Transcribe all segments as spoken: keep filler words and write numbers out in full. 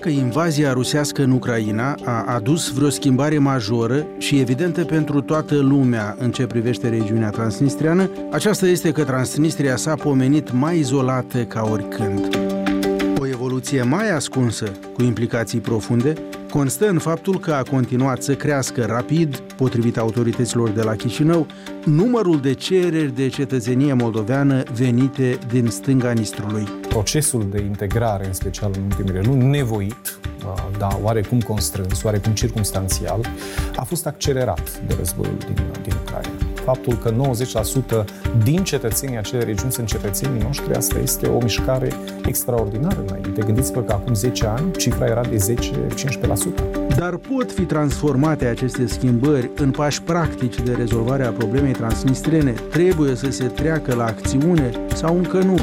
că invazia rusească în Ucraina a adus vreo schimbare majoră și evidentă pentru toată lumea în ce privește regiunea transnistreană, aceasta este că Transnistria s-a pomenit mai izolată ca oricând. O evoluție mai ascunsă, cu implicații profunde, constă în faptul că a continuat să crească rapid, potrivit autorităților de la Chișinău, numărul de cereri de cetățenie moldoveană venite din stânga Nistrului. Procesul de integrare, în special în ultimele luni, nevoit, dar oarecum constrâns, oarecum circumstanțial, a fost accelerat de războiul din, din Ucraina. Faptul că nouăzeci la sută din cetățenii acelei regiuni sunt cetățenii noștri, asta este o mișcare extraordinară înainte. Gândiți-vă că acum zece ani cifra era de zece-cincisprezece la sută. Dar pot fi transformate aceste schimbări în pași practici de rezolvare a problemei transnistrene? Trebuie să se treacă la acțiune sau încă nu?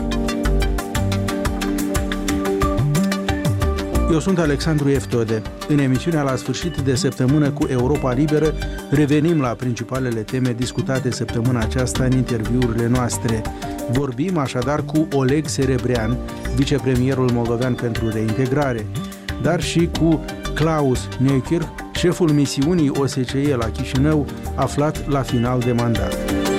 Eu sunt Alexandru Eftode. În emisiunea La sfârșit de săptămână cu Europa Liberă revenim la principalele teme discutate săptămâna aceasta în interviurile noastre. Vorbim așadar cu Oleg Serebrean, vicepremierul moldovean pentru reintegrare, dar și cu Klaus Neukirch, șeful misiunii O S C E la Chișinău, aflat la final de mandat.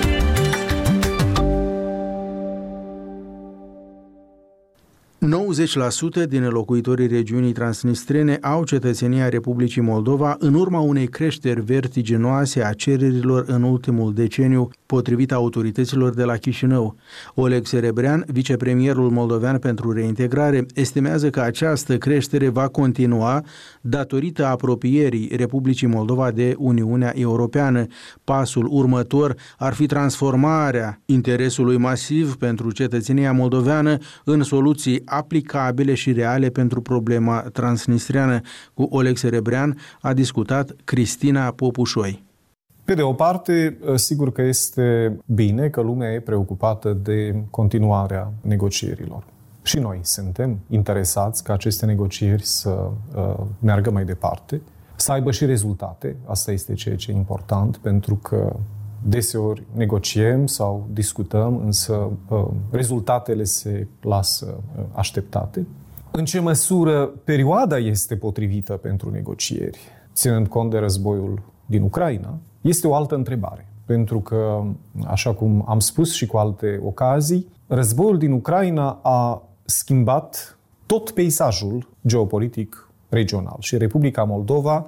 nouăzeci la sută din locuitorii regiunii transnistrene au cetățenia Republicii Moldova în urma unei creșteri vertiginoase a cererilor în ultimul deceniu, potrivit autorităților de la Chișinău. Oleg Serebrean, vicepremierul moldovean pentru reintegrare, estimează că această creștere va continua datorită apropierii Republicii Moldova de Uniunea Europeană. Pasul următor ar fi transformarea interesului masiv pentru cetățenia moldoveană în soluții aplicabile și reale pentru problema transnistreană. Cu Oleg Serebrean a discutat Cristina Popușoi. Pe de o parte, sigur că este bine că lumea e preocupată de continuarea negocierilor. Și noi suntem interesați ca aceste negocieri să uh, meargă mai departe, să aibă și rezultate. Asta este ceea ce e important, pentru că deseori negociem sau discutăm, însă uh, rezultatele se lasă uh, așteptate. În ce măsură perioada este potrivită pentru negocieri, ținând cont de războiul din Ucraina, este o altă întrebare. Pentru că, așa cum am spus și cu alte ocazii, războiul din Ucraina a schimbat tot peisajul geopolitic regional. Și Republica Moldova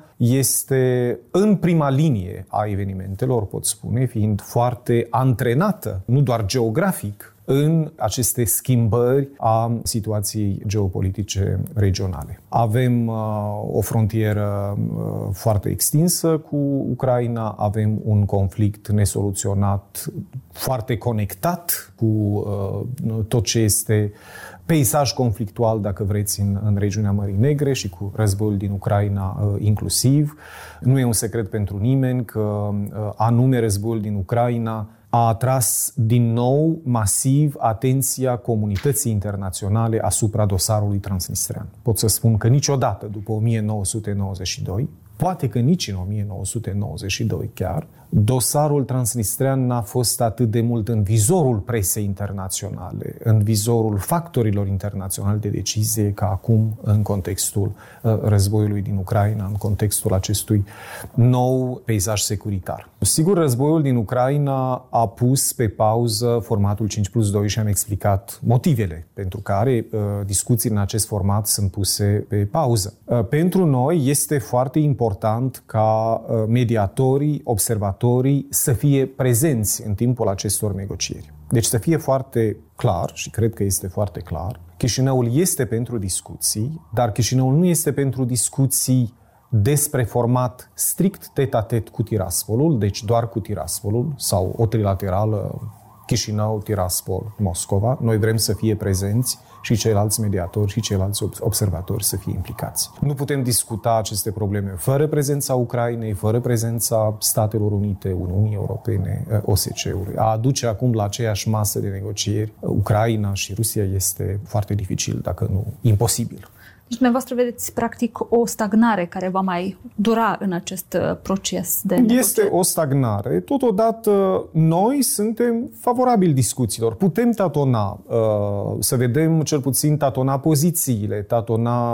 este în prima linie a evenimentelor, pot spune, fiind foarte antrenată, nu doar geografic, în aceste schimbări a situației geopolitice regionale. Avem uh, o frontieră uh, foarte extinsă cu Ucraina, avem un conflict nesoluționat, foarte conectat cu uh, tot ce este peisaj conflictual, dacă vreți, în, în regiunea Mării Negre și cu războiul din Ucraina uh, inclusiv. Nu e un secret pentru nimeni că uh, anume războiul din Ucraina a atras din nou masiv atenția comunității internaționale asupra dosarului transnistrean. Pot să spun că niciodată după o mie nouă sute nouăzeci și doi, poate că nici în o mie nouă sute nouăzeci și doi chiar, dosarul transnistrean n-a fost atât de mult în vizorul presei internaționale, în vizorul factorilor internaționali de decizie, ca acum în contextul uh, războiului din Ucraina, în contextul acestui nou peisaj securitar. Sigur, războiul din Ucraina a pus pe pauză formatul cinci plus doi și am explicat motivele pentru care uh, discuții în acest format sunt puse pe pauză. Uh, pentru noi este foarte important ca uh, mediatorii, observatorii să fie prezenți în timpul acestor negocieri. Deci să fie foarte clar, și cred că este foarte clar, Chișinăul este pentru discuții, dar Chișinăul nu este pentru discuții despre format strict tet-a-tet cu Tiraspolul, deci doar cu Tiraspolul, sau o trilaterală Chișinău, Tiraspol, Moscova. Noi vrem să fie prezenți și ceilalți mediatori și ceilalți observatori să fie implicați. Nu putem discuta aceste probleme fără prezența Ucrainei, fără prezența Statelor Unite, Uniunii Europene, O S C-ului. A aduce acum la aceeași masă de negocieri Ucraina și Rusia este foarte dificil, dacă nu imposibil. Deci dumneavoastră vedeți practic o stagnare care va mai dura în acest proces de negociere. Este o stagnare. Totodată noi suntem favorabili discuțiilor. Putem tatona, să vedem cel puțin tatona pozițiile, tatona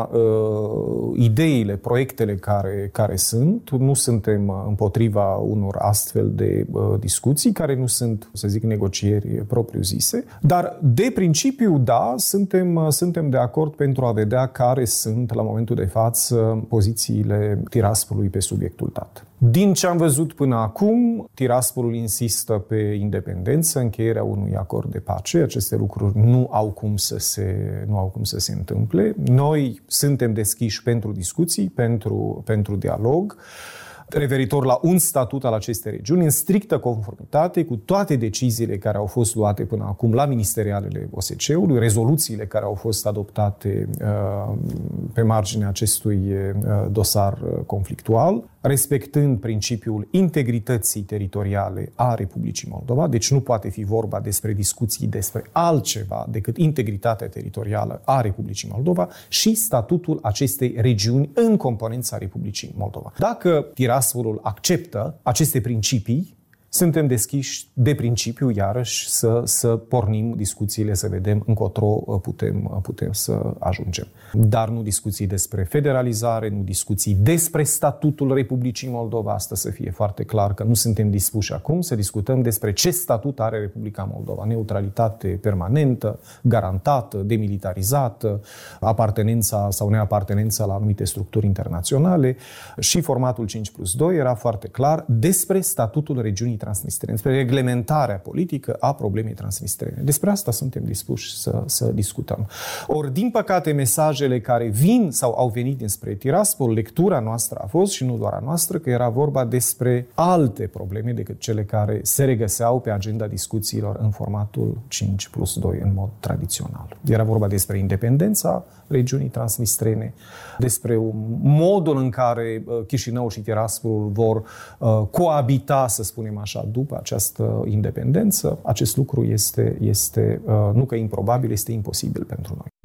uh, ideile, proiectele care, care sunt. Nu suntem împotriva unor astfel de uh, discuții, care nu sunt, să zic, negocieri propriu-zise. Dar, de principiu, da, suntem, uh, suntem de acord pentru a vedea care sunt, la momentul de față, pozițiile Tiraspolului pe subiectul T A T. Din ce am văzut până acum, Tiraspolul insistă pe independență, încheierea unui acord de pace. Aceste lucruri nu au cum să se, nu au cum să se întâmple. Noi suntem deschiși pentru discuții, pentru, pentru dialog, referitor la un statut al acestei regiuni, în strictă conformitate cu toate deciziile care au fost luate până acum la ministerialele O S C E-ului, rezoluțiile care au fost adoptate uh, pe marginea acestui uh, dosar conflictual, respectând principiul integrității teritoriale a Republicii Moldova. Deci nu poate fi vorba despre discuții despre altceva decât integritatea teritorială a Republicii Moldova și statutul acestei regiuni în componența Republicii Moldova. Dacă Tiraspolul acceptă aceste principii, suntem deschiși de principiu, iarăși, să, să pornim discuțiile, să vedem încotro putem, putem să ajungem. Dar nu discuții despre federalizare, nu discuții despre statutul Republicii Moldova. Asta să fie foarte clar că nu suntem dispuși acum să discutăm despre ce statut are Republica Moldova. Neutralitate permanentă, garantată, demilitarizată, apartenența sau neapartenența la anumite structuri internaționale și formatul cinci plus doi era foarte clar despre statutul regiunii transnistrene, despre reglementarea politică a problemei transnistrene. Despre asta suntem dispuși să, să discutăm. Ori, din păcate, mesajele care vin sau au venit dinspre Tiraspol, lectura noastră a fost, și nu doar a noastră, că era vorba despre alte probleme decât cele care se regăseau pe agenda discuțiilor în formatul cinci plus doi în mod tradițional. Era vorba despre independența regiunii transnistrene, despre modul în care Chișinău și Tiraspolul vor coabita, să spunem așa, după această independență. Acest lucru este, este nu că improbabil, este imposibil pentru noi.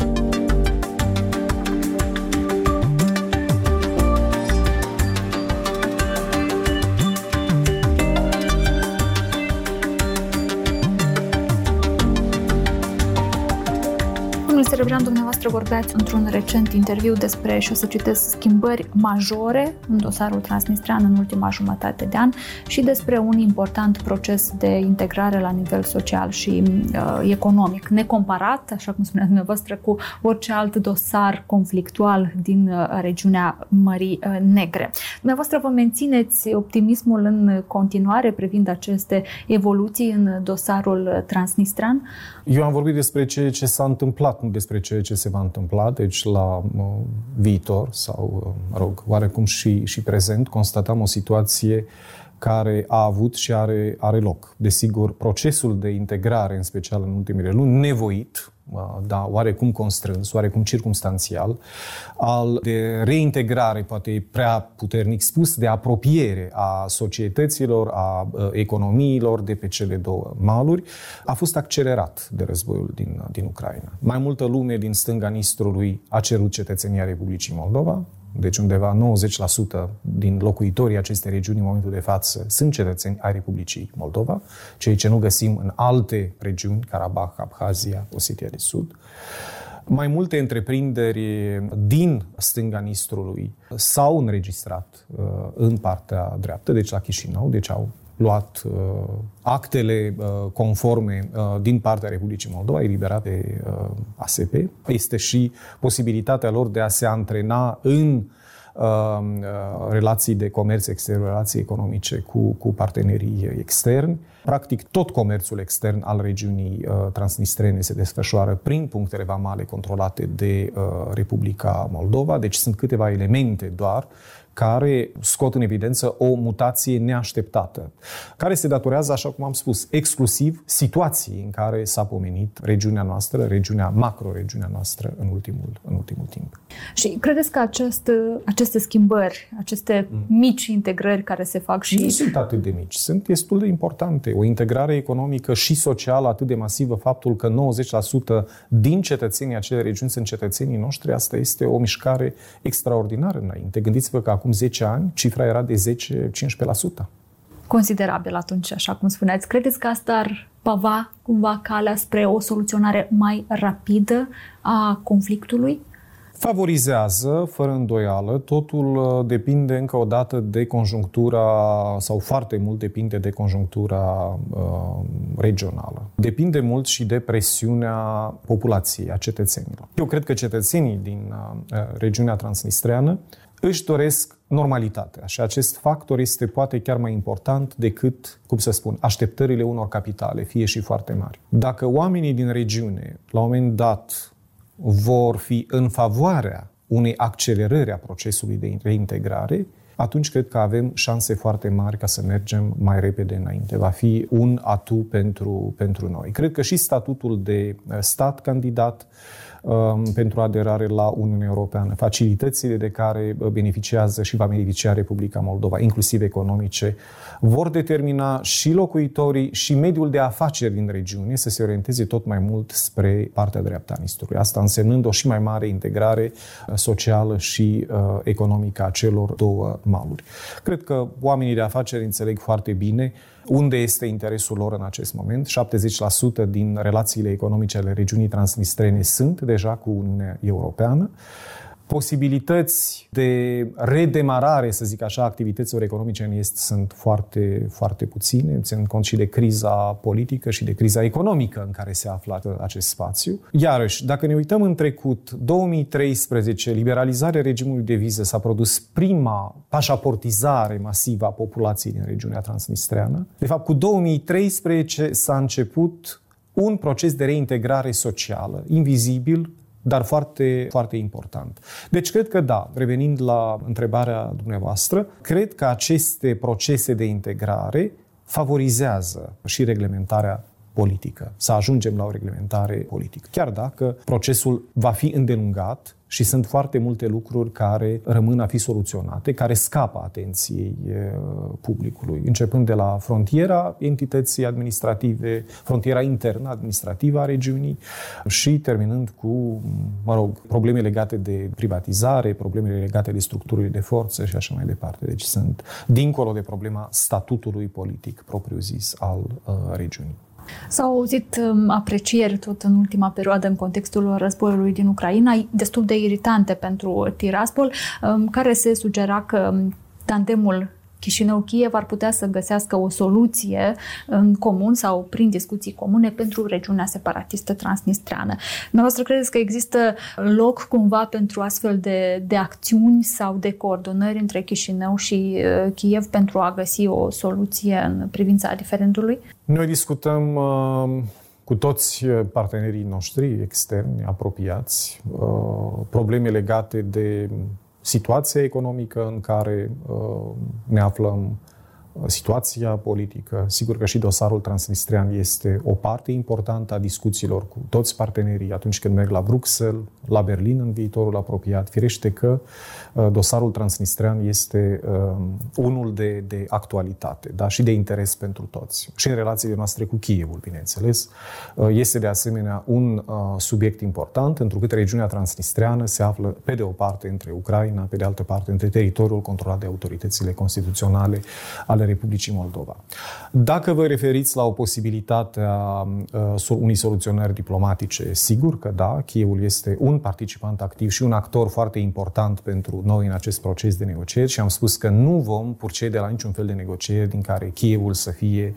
Serebrean, dumneavoastră vorbeați într-un recent interviu despre, și o să citesc, schimbări majore în dosarul transnistrean în ultima jumătate de an și despre un important proces de integrare la nivel social și uh, economic, necomparat, așa cum spuneați dumneavoastră, cu orice alt dosar conflictual din uh, regiunea Mării uh, Negre. Dumneavoastră vă mențineți optimismul în continuare privind aceste evoluții în dosarul transnistrean? Eu am vorbit despre ceea ce s-a întâmplat, nu despre ceea ce se va întâmpla, deci la uh, viitor sau, mă rog, oarecum și, și prezent, constatăm o situație care a avut și are, are loc. Desigur, procesul de integrare, în special în ultimele luni, nevoit, da, oarecum constrâns, oarecum circumstanțial, al de reintegrare, poate prea puternic spus, de apropiere a societăților, a economiilor de pe cele două maluri, a fost accelerat de războiul din, din Ucraina. Mai multă lume din stânga Nistrului a cerut cetățenia Republicii Moldova, deci undeva nouăzeci la sută din locuitorii acestei regiuni în momentul de față sunt cetățeni ai Republicii Moldova, ceea ce nu găsim în alte regiuni, Karabakh, Abhazia, Osetia de Sud. Mai multe întreprinderi din stânga Nistrului s-au înregistrat uh, în partea dreaptă, deci la Chișinău, deci au luat uh, actele uh, conforme uh, din partea Republicii Moldova, eliberate uh, A S P. Este și posibilitatea lor de a se antrena în uh, relații de comerț extern, relații economice cu, cu partenerii externi. Practic, tot comerțul extern al regiunii uh, transnistrene se desfășoară prin punctele vamale controlate de uh, Republica Moldova. Deci sunt câteva elemente doar care scot în evidență o mutație neașteptată, care se datorează, așa cum am spus, exclusiv situației în care s-a pomenit regiunea noastră, regiunea, macro-regiunea noastră în ultimul, în ultimul timp. Și credeți că acest, aceste schimbări, aceste mm. mici integrări care se fac și... Nu sunt atât de mici, sunt destul de importante. O integrare economică și socială atât de masivă, faptul că nouăzeci la sută din cetățenii acelei regiuni sunt cetățenii noștri, asta este o mișcare extraordinară înainte. Gândiți-vă că acum zece ani cifra era de zece-cincisprezece la sută. Considerabil atunci, așa cum spuneați. Credeți că asta ar pava cumva calea spre o soluționare mai rapidă a conflictului? Favorizează, fără îndoială, totul depinde încă o dată de conjunctura, sau foarte mult depinde de conjunctura uh, regională. Depinde mult și de presiunea populației, a cetățenilor. Eu cred că cetățenii din uh, regiunea transnistreană își doresc normalitatea și acest factor este poate chiar mai important decât, cum să spun, așteptările unor capitale, fie și foarte mari. Dacă oamenii din regiune, la un moment dat, vor fi în favoarea unei accelerări a procesului de reintegrare, atunci cred că avem șanse foarte mari ca să mergem mai repede înainte. Va fi un atu pentru, pentru noi. Cred că și statutul de stat candidat um, pentru aderare la Uniunea Europeană, facilitățile de care beneficiază și va beneficia Republica Moldova, inclusiv economice, vor determina și locuitorii și mediul de afaceri din regiune să se orienteze tot mai mult spre partea dreaptă a Nistrului. Asta însemnând o și mai mare integrare socială și uh, economică a celor două maluri. Cred că oamenii de afaceri înțeleg foarte bine unde este interesul lor în acest moment. șaptezeci la sută din relațiile economice ale regiunii transnistrene sunt deja cu Uniunea Europeană. Posibilități de redemarare, să zic așa, activităților economice în Est sunt foarte, foarte puține, ținând cont și de criza politică și de criza economică în care se află acest spațiu. Iarăși, dacă ne uităm în trecut, două mii treisprezece, liberalizarea regimului de viză, s-a produs prima pașaportizare masivă a populației din regiunea transnistreană. De fapt, cu două mii treisprezece s-a început un proces de reintegrare socială, invizibil, dar foarte, foarte important. Deci cred că da, revenind la întrebarea dumneavoastră, cred că aceste procese de integrare favorizează și reglementarea politică, să ajungem la o reglementare politică. Chiar dacă procesul va fi îndelungat și sunt foarte multe lucruri care rămân a fi soluționate, care scapă atenției publicului, începând de la frontiera entității administrative, frontiera internă administrativă a regiunii și terminând cu, mă rog, probleme legate de privatizare, problemele legate de structurile de forță și așa mai departe. Deci sunt dincolo de problema statutului politic propriu-zis al uh, regiunii. S-au auzit aprecieri tot în ultima perioadă în contextul războiului din Ucraina, destul de iritante pentru Tiraspol, care se sugera că tandemul Chișinău-Kiev ar putea să găsească o soluție în comun sau prin discuții comune pentru regiunea separatistă transnistreană. Dumneavoastră credeți că există loc cumva pentru astfel de, de acțiuni sau de coordonări între Chișinău și uh, Kiev pentru a găsi o soluție în privința diferendului? Noi discutăm uh, cu toți partenerii noștri externi, apropiați, uh, probleme legate de situația economică în care uh, ne aflăm, situația politică. Sigur că și dosarul transnistrian este o parte importantă a discuțiilor cu toți partenerii atunci când merg la Bruxelles, la Berlin în viitorul apropiat. Firește că uh, dosarul transnistrian este uh, unul de, de actualitate, da? Și de interes pentru toți. Și în relațiile noastre cu Kievul, bineînțeles. Uh, este de asemenea un uh, subiect important, întrucât regiunea transnistriană se află pe de o parte între Ucraina, pe de altă parte între teritoriul controlat de autoritățile constituționale ale Republicii Moldova. Dacă vă referiți la o posibilitate a uh, unei soluționări diplomatice, sigur că da, Kievul este un participant activ și un actor foarte important pentru noi în acest proces de negocieri și am spus că nu vom procede la niciun fel de negocieri din care Kievul să fie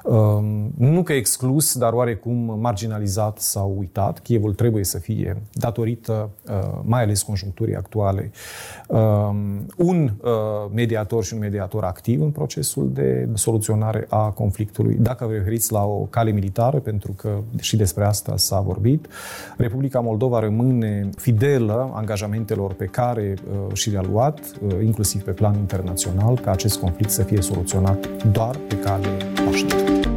um, nu că exclus, dar oarecum marginalizat sau uitat. Kievul trebuie să fie, datorită uh, mai ales conjuncturii actuale, um, un uh, mediator și un mediator activ în procesul procesul de soluționare a conflictului. Dacă vă referiți la o cale militară, pentru că și despre asta s-a vorbit, Republica Moldova rămâne fidelă angajamentelor pe care uh, și le-a luat, uh, inclusiv pe plan internațional, ca acest conflict să fie soluționat doar pe cale pașnică.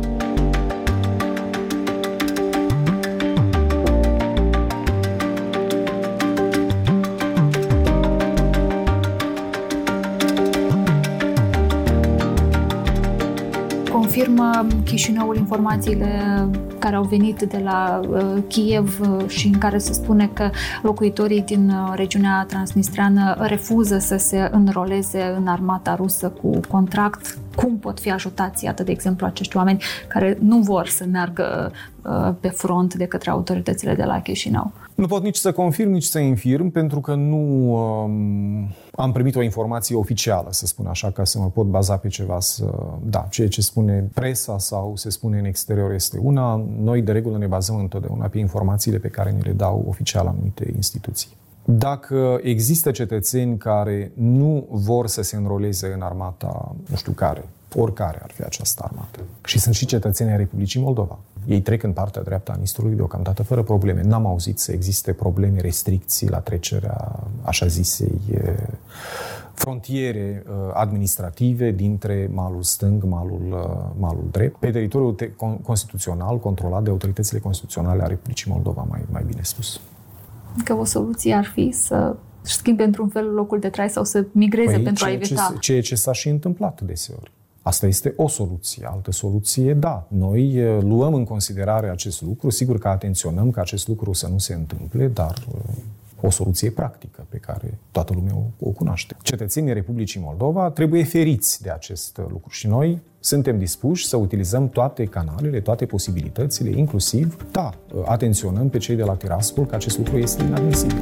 Confirmă Chișinăul informațiile care au venit de la uh, Kiev uh, și în care se spune că locuitorii din uh, regiunea transnistreană refuză să se înroleze în armata rusă cu contract. Cum pot fi ajutați, iată, de exemplu, acești oameni care nu vor să meargă uh, pe front de către autoritățile de la Chișinău? Nu pot nici să confirm, nici să infirm, pentru că nu um, am primit o informație oficială, să spun așa, ca să mă pot baza pe ceva. Să, da, ceea ce spune presa sau se spune în exterior este una. Noi, de regulă, ne bazăm întotdeauna pe informațiile pe care ni le dau oficial anumite instituții. Dacă există cetățeni care nu vor să se înroleze în armata, nu știu care, oricare ar fi această armată, și sunt și cetățenii ai Republicii Moldova, ei trec în partea dreaptă a Nistrului deocamdată fără probleme. N-am auzit să existe probleme, restricții la trecerea, așa zisei, frontiere administrative dintre malul stâng, malul, malul drept, pe teritoriul constituțional controlat de autoritățile constituționale a Republicii Moldova, mai, mai bine spus. Că o soluție ar fi să schimbe într-un fel locul de trai sau să migreze păi pentru a evita. Ce, ceea ce s-a și întâmplat deseori. Asta este o soluție. Altă soluție, da. Noi luăm în considerare acest lucru. Sigur că atenționăm ca acest lucru să nu se întâmple, dar o soluție practică pe care toată lumea o, o cunoaște. Cetățenii Republicii Moldova trebuie feriți de acest lucru și noi suntem dispuși să utilizăm toate canalele, toate posibilitățile, inclusiv, da, atenționăm pe cei de la Tiraspol că acest lucru este inadmisibil.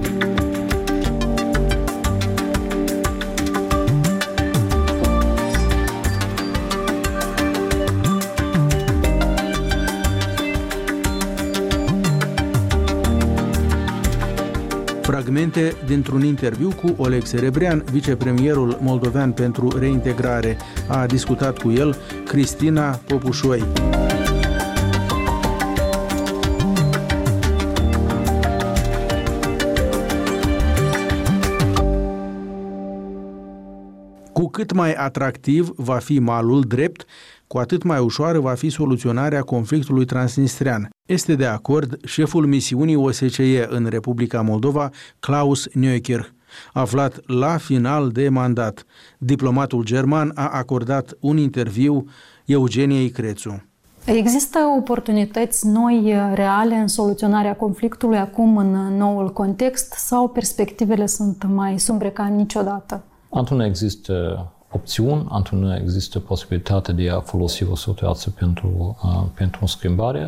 Fragmente dintr-un interviu cu Oleg Serebrean, vicepremierul moldovean pentru reintegrare. A discutat cu el Cristina Popușoi. Cu cât mai atractiv va fi malul drept, cu atât mai ușoară va fi soluționarea conflictului transnistrean. Este de acord șeful misiunii O S C E în Republica Moldova, Klaus Neuker. Aflat la final de mandat, diplomatul german a acordat un interviu Eugeniei Crețu. Există oportunități noi, reale, în soluționarea conflictului acum în noul context sau perspectivele sunt mai sumbre ca niciodată? Într-una există opțiuni, într-una există posibilitatea de a folosi o situație pentru, uh, pentru schimbare.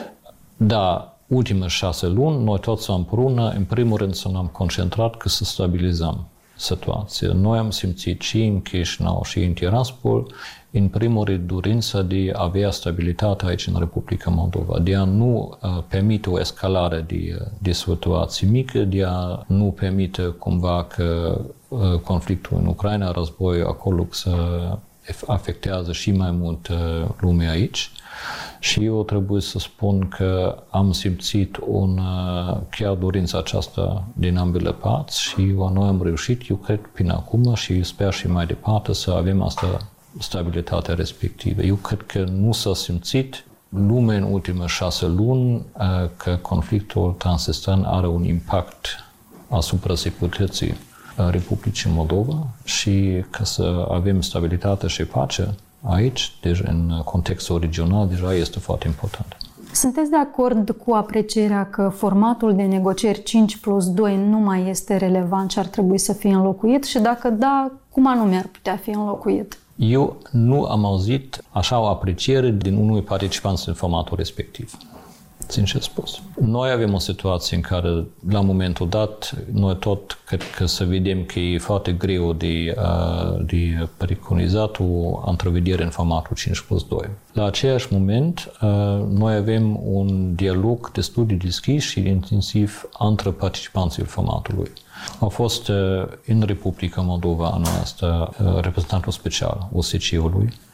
Da, ultimele șase luni, noi toți împreună, în primul rând să ne-am concentrat că să stabilizăm situația. Noi am simțit și în Chișinău și în Tiraspol, în primul rând, dorința de a avea stabilitate aici în Republica Moldova, de a nu uh, permite o escalare de, de situații mică, de a nu permite cumva că uh, conflictul în Ucraina, războiul acolo să afectează și mai mult uh, lumea aici. Și eu trebuie să spun că am simțit un, uh, chiar dorința aceasta din ambele părți și noi am reușit, eu cred, până acum și sper și mai departe să avem asta stabilitatea respectivă. Eu cred că nu s-a simțit lumea în ultimele șase luni că conflictul transnistrean are un impact asupra securității Republicii Moldova și că să avem stabilitate și pace aici, deci în contextul regional, deja este foarte important. Sunteți de acord cu aprecierea că formatul de negocieri cinci plus doi nu mai este relevant și ar trebui să fie înlocuit? Și dacă da, cum anume ar putea fi înlocuit? Eu nu am auzit așa o apreciere din unui participant în formatul respectiv. Sincer spus. Noi avem o situație în care, la momentul dat, noi tot cred că să vedem că e foarte greu de, de preconizat o întrevedere în formatul cinci plus doi. La același moment, noi avem un dialog destul de deschis și intensiv între participanții formatului. A fost în Republica Moldova anul ăsta reprezentantul special O S C E-ului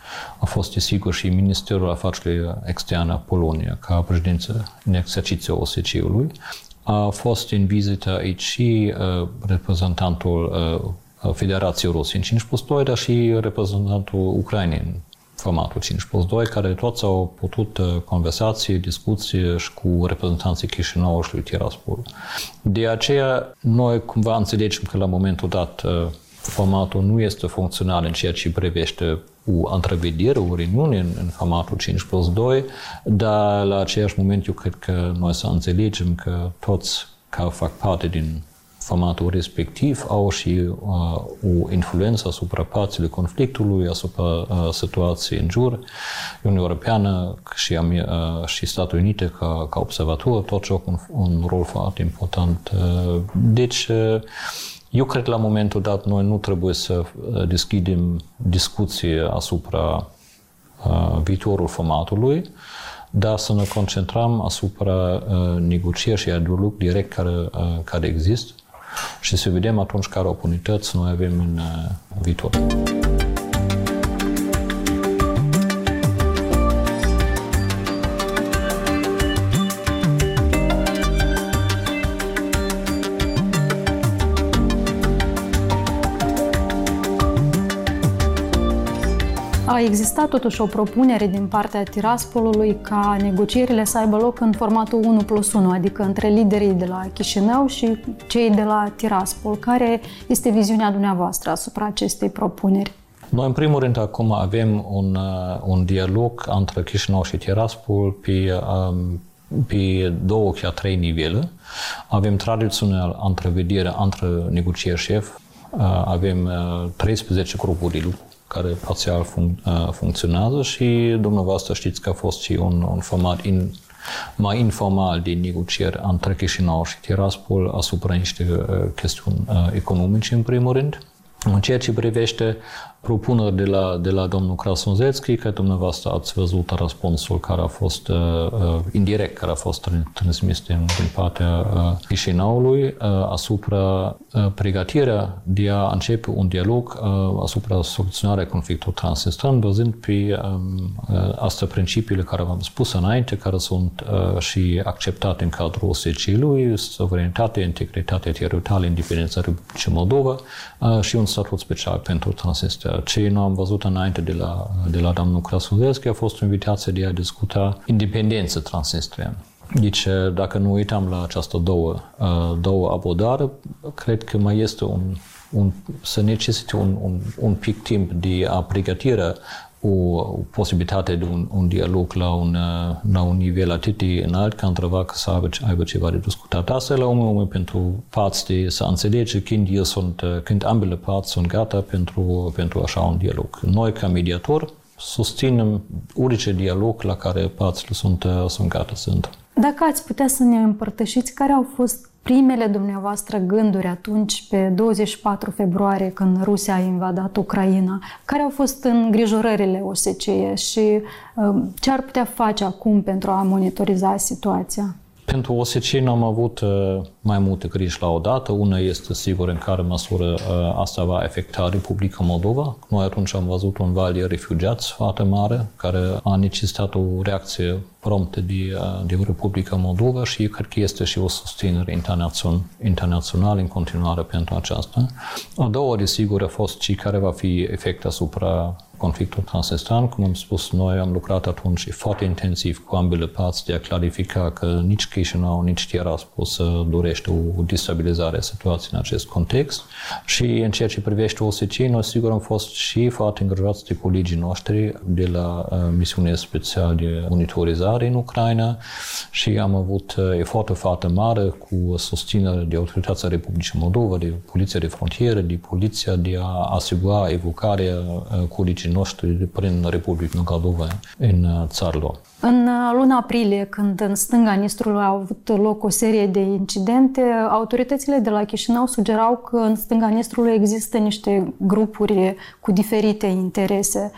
A fost, desigur, și Ministerul Afacerilor Externe a Poloniei, ca președință în exercițiu O S C E-ului. A fost în vizită aici și uh, reprezentantul uh, Federației Rusiei în cinci plus doi, dar și reprezentantul Ucrainei în formatul cinci plus doi, care toți au putut uh, conversații, discuții și cu reprezentanții Chișinău și lui Tiraspol. De aceea, noi cumva înțelegem că la momentul dat uh, formatul nu este funcțional în ceea ce privește o întrevedere, o reuniune în, în formatul cinci plus doi, dar la același moment eu cred că noi să înțelegem că toți care fac parte din formatul respectiv au și uh, o influență asupra părților conflictului, asupra uh, situației în jur. Uniunea Europeană și, uh, și Statele Unite ca, ca observator tot joacă un, un rol foarte important. Uh, deci, uh, eu cred că la momentul dat noi nu trebuie să deschidem discuții asupra uh, viitorul formatului, dar să ne concentrăm asupra uh, negocieri și dialog direct care, uh, care există și să vedem atunci care oportunități noi avem în uh, viitor. A existat totuși o propunere din partea Tiraspolului ca negocierile să aibă loc în formatul unu plus unu, adică între liderii de la Chișinău și cei de la Tiraspol. Care este viziunea dumneavoastră asupra acestei propuneri? Noi, în primul rând, acum avem un, un dialog între Chișinău și Tiraspol pe, um, pe două, chiar trei nivele. Avem tradițional întrevedere între negocieri șef, uh, avem uh, treisprezece grupuri de lucru care parțial func- uh, funcționează și dumneavoastră știți că a fost și un, un format in, mai informal de negocieri între Chișinău și Tiraspol asupra niște uh, chestiuni uh, economice, în primul rând. În ceea ce privește propuneri de la, de la domnul Krasnodębski, că dumneavoastră ați văzut răspunsul care a fost uh, indirect, care a fost transmis din, din partea uh, Chișinăului uh, asupra uh, pregătirea de a începe un dialog uh, asupra soluționarea conflictului transnistran, bazând pe um, uh, astea principiile care v-am spus înainte, care sunt uh, și acceptate în cadrul O S C E-ului, suveranitate, integritate teritorială, independența Republicii Moldova uh, și un statut special pentru Transnistria. Ce noi am văzut înainte de la, de la domnul Krasnodębski a fost o invitație de a discuta independența transnistriană. Deci, dacă nu uităm la această două, două abordare, cred că mai este un, un să necesite un, un, un pic timp de a pregătirea o posibilitate de un, un dialog la un, la un nivel atât de înalt ca întreva că să aibă, aibă ceva de discutat. Asta e la un moment pentru părți de să înțelege când, eu sunt, când ambele părți sunt gata pentru, pentru așa un dialog. Noi, ca mediator, susținem orice dialog la care părțile sunt, sunt gata să intre. Dacă ați putea să ne împărtășiți care au fost primele dumneavoastră gânduri atunci, pe douăzeci și patru februarie, când Rusia a invadat Ucraina, care au fost îngrijorările O S C E și ce ar putea face acum pentru a monitoriza situația? Pentru O S C E am avut mai multe griji la o dată. Una este sigur în care măsură asta va afecta Republica Moldova. Noi atunci am văzut un val de refugiați foarte mare, care a necesitat o reacție promptă de, de Republica Moldova și cred că este și o susținere internațională internațional în continuare pentru aceasta. A doua, desigur, a fost și care va fi efect asupra conflictul transnistran. Cum am spus, noi am lucrat atunci foarte intensiv cu ambele părți de a clarifica că nici Chișinău, nici Tiraspol să dorește o destabilizare a situației în acest context. Și în ceea ce privește O S C E, noi sigur am fost și foarte îngrijorați de colegii noștri de la uh, misiunea specială de monitorizare în Ucraina și am avut uh, eforturi foarte mari cu susținere de autoritățile Republicii Moldova, de Poliția de Frontieră, de Poliția de a asigura evocarea uh, colegii noștri prin Republica Moldova în țara lor. În luna aprilie, când în stânga Nistrului au avut loc o serie de incidente, autoritățile de la Chișinău sugerau că în stânga Nistrului există niște grupuri cu diferite interese.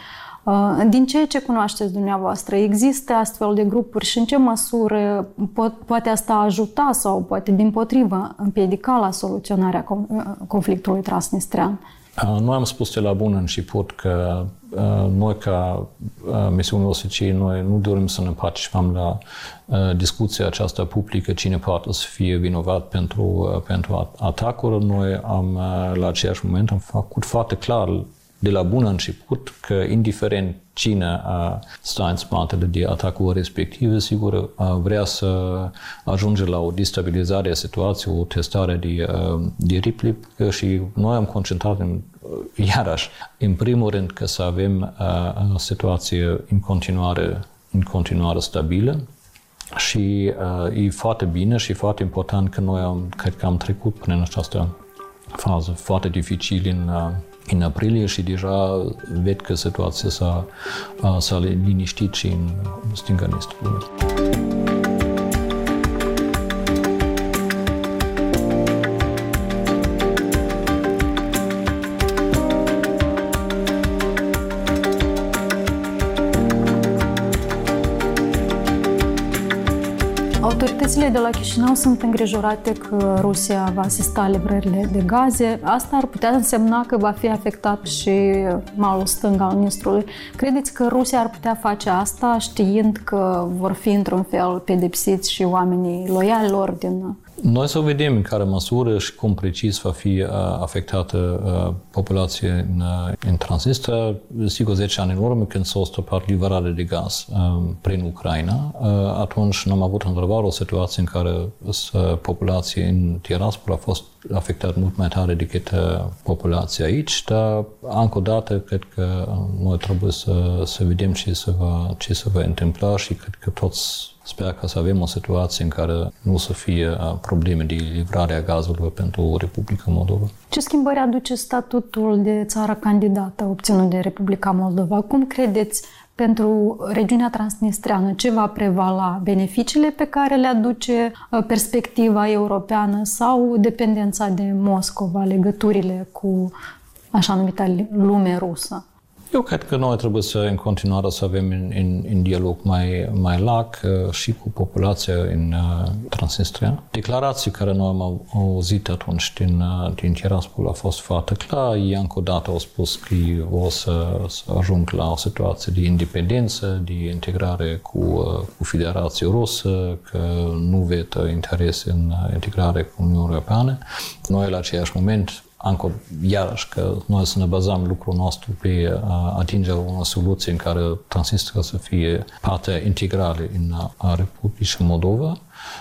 Din ceea ce cunoașteți dumneavoastră, există astfel de grupuri și în ce măsură poate asta ajuta sau poate dimpotrivă împiedica la soluționarea conflictului transnistrean? Noi am spus de la bun început că noi, ca misiune O S C E, noi nu dorim să ne participăm la discuția aceasta publică, cine poate să fie vinovat pentru, pentru atacuri. Noi am, la același moment, am făcut foarte clar de la bun început că, indiferent cine stă în spatele de atacul respectiv, sigur vrea să ajunge la o destabilizare a situației, o testare de, de replică și noi am concentrat în, iarăși, în primul rând, că să avem o situație în continuare, în continuare stabilă. Și uh, e foarte bine și foarte important că noi am, cred că am trecut prin această fază foarte dificilă în, uh, în aprilie și deja ved că situația s-a, uh, s-a liniștit și în stânga Nistrului. Autoritățile de la Chișinău sunt îngrijorate că Rusia va asista livrările de gaze. Asta ar putea însemna că va fi afectat și malul stâng al Nistrului. Credeți că Rusia ar putea face asta știind că vor fi într-un fel pedepsiți și oamenii loiali lor din... Noi să vedem în care măsură și cum precis va fi afectată populația în, în Transnistria. Sigur, zece ani în urmă, când s-a stopat livrarea de gaz prin Ucraina, atunci n-am avut într-adevăr o situație în care populația în Tiraspol a fost afectată mult mai tare decât populația aici, dar încă o dată cred că noi trebuie să, să vedem ce se, va, ce se va întâmpla și cred că toți sper că să avem o situație în care nu să fie probleme de livrare a gazelor pentru Republica Moldova. Ce schimbări aduce statutul de țară candidată obținut de Republica Moldova? Cum credeți pentru regiunea transnistreană ce va prevala? Beneficiile pe care le aduce perspectiva europeană sau dependența de Moscova, legăturile cu așa numita lume rusă? Eu cred că noi trebuie să, în continuare, să avem în, în, în dialog mai, mai larg uh, și cu populația în uh, Transnistria. Declarații care noi am auzit atunci din, uh, din Tiraspol a fost foarte clar. Ei încă o dată au spus că o să, să ajung la o situație de independență, de integrare cu, uh, cu Federația Rusă, că nu vedă interes în integrare cu Uniunea Europeană. Noi, la același moment, încă, iarăși, că noi să ne bazăm lucrul nostru pe atingerea unor soluții în care Transnistria să fie parte integrală în a Republicii Moldova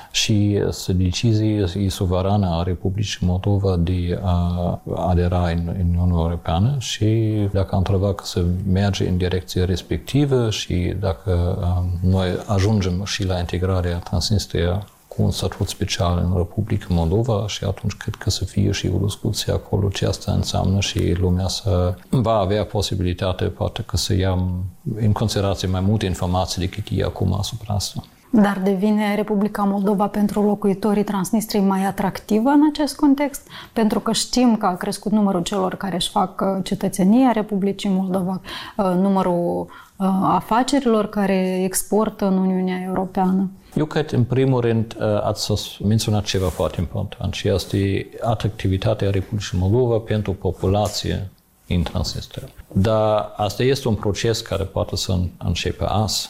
și să decizie suverană a Republicii Moldova de a adera în Uniunea Europeană și dacă am întrebat că să merge în direcția respectivă și dacă noi ajungem și la integrarea Transnistria cu un statut special în Republica Moldova și atunci cred că să fie și o discuție acolo ce asta înseamnă și lumea să va avea posibilitatea poate că să ia în considerație mai multe informații decât e acum asupra asta. Dar devine Republica Moldova pentru locuitorii Transnistriei mai atractivă în acest context? Pentru că știm că a crescut numărul celor care își fac cetățenia Republicii Moldova, numărul afacerilor care exportă în Uniunea Europeană. Eu cred, în primul rând, ați menționat ceva foarte important și este atractivitatea Republicii Moldova pentru populație în Transnistria. Dar asta este un proces care poate să începe azi,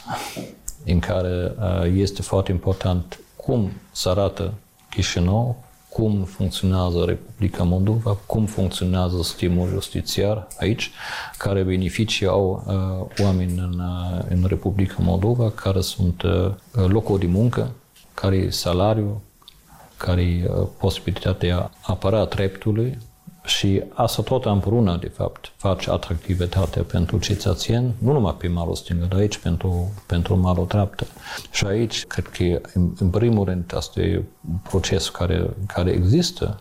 în care este foarte important cum se arată Chișinău, cum funcționează Republica Moldova, cum funcționează sistemul justițiar aici, care beneficii au uh, oameni în, uh, în Republica Moldova, care sunt uh, locuri de muncă, care e salariu, care e uh, posibilitatea de a apăra dreptului și asta tot împreună, de fapt, face atractivitatea pentru cetățeni, nu numai pe malul stângă, dar aici pentru, pentru malul dreaptă. Și aici, cred că, în, în primul rând, asta e un proces care, care există.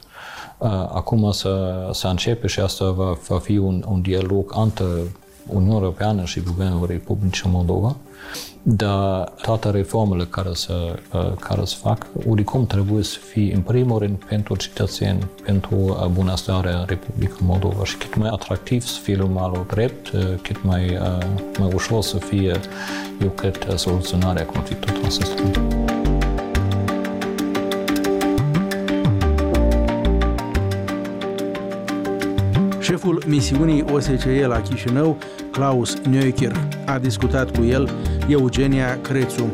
Acum să, să începe și asta va, va fi un, un dialog între Uniunea Europeană și Guvernul Republicii Moldova, dar toate reformele care se, care se fac, oricum trebuie să fie, în primul rând, pentru cetățeni, pentru bunăstarea Republicii Moldova și cât mai atractiv să fie malul drept, cât mai, mai ușor să fie, eu cred, soluționarea conflictului transnistrian. Șeful misiunii O S C E la Chișinău, Klaus Neukirch, a discutat cu el Eugenia Crețu.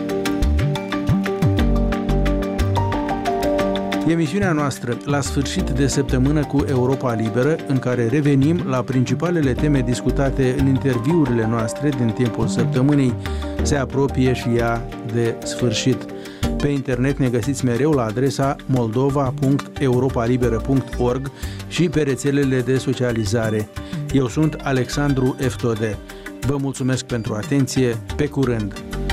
Emisiunea noastră la sfârșit de săptămână cu Europa Liberă, în care revenim la principalele teme discutate în interviurile noastre din timpul săptămânii, se apropie și ea de sfârșit. Pe internet ne găsiți mereu la adresa moldova punct europalibera punct org și pe rețelele de socializare. Eu sunt Alexandru Eftode. Vă mulțumesc pentru atenție. Pe curând!